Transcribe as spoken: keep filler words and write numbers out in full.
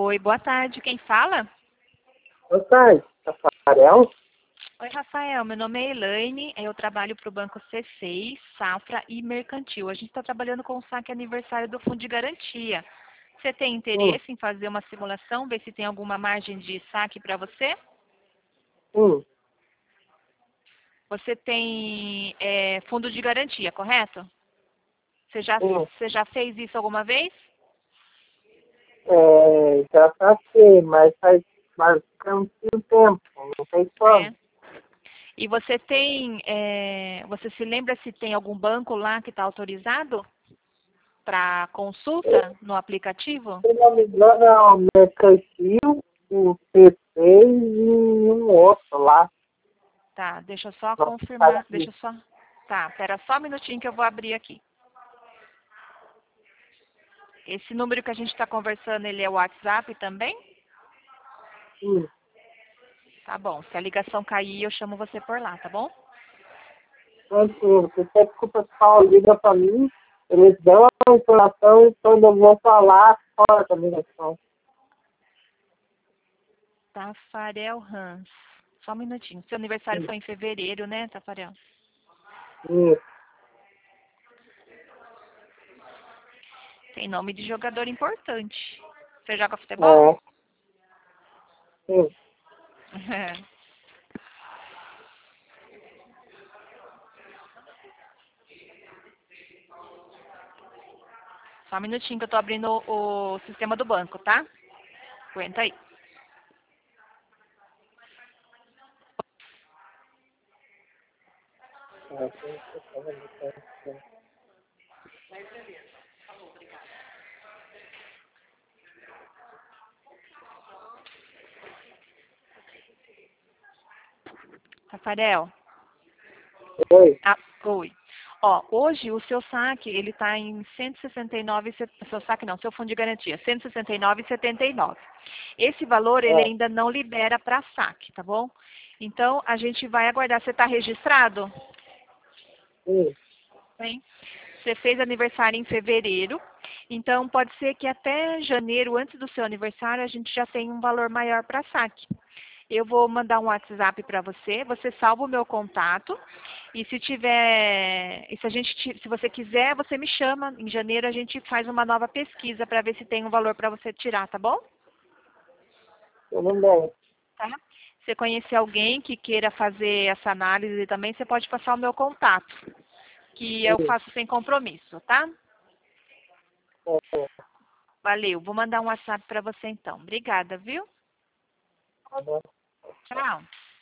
Oi, boa tarde. Quem fala? Boa tarde, Rafael. Oi, Rafael. Meu nome é Elaine. Eu trabalho para o Banco C seis, Safra e Mercantil. A gente está trabalhando com o saque aniversário do Fundo de Garantia. Você tem Hum, interesse em fazer uma simulação, ver se tem alguma margem de saque para você? hum, Você tem é, fundo de garantia, correto? Você já, hum. você já fez isso alguma vez? É, já passei, mas faz bastante tempo, não sei É. quando. E você tem, é, você se lembra se tem algum banco lá que está autorizado para consulta no aplicativo? Se não me engano, é o Mercantil, o C seis e um outro lá. Tá, deixa eu só Não está confirmar, deixa aqui. eu só. Tá, espera só um minutinho que eu vou abrir aqui. Esse número que a gente está conversando, ele é o WhatsApp também? Hum, Tá bom, se a ligação cair, eu chamo você por lá, tá bom? tranquilo. Se você desculpa só, liga para mim, eles dão a informação e quando eu vou falar, fora da ligação. Tafarel Hans. Só um minutinho. Seu aniversário Hum, foi em fevereiro, né, Tafarel? Isso, Tem nome de jogador importante. Você joga futebol? é, sim. Só um minutinho que eu tô abrindo o, o sistema do banco, tá? Aguenta aí. É, sim, sim, sim. Tafarel. Oi. Ah, oi. Ó, hoje o seu saque, ele tá em cento e sessenta e nove, seu saque não, seu fundo de garantia, cento e sessenta e nove e setenta e nove. Esse valor, ele É, ainda não libera para saque, tá bom? Então, a gente vai aguardar. Você está registrado? sim. Sim. Você fez aniversário em fevereiro, então pode ser que até janeiro, antes do seu aniversário, a gente já tenha um valor maior para saque. Eu vou mandar um WhatsApp para você, você salva o meu contato e se tiver, e se a gente, ti- se você quiser, você me chama. Em janeiro a gente faz uma nova pesquisa para ver se tem um valor para você tirar, tá bom? Tudo bem. Tá? Se você conhecer alguém que queira fazer essa análise também, você pode passar o meu contato, que eu Sim. faço sem compromisso, tá? É, Valeu, vou mandar um WhatsApp para você então. Obrigada, viu? tá bom. Tchau.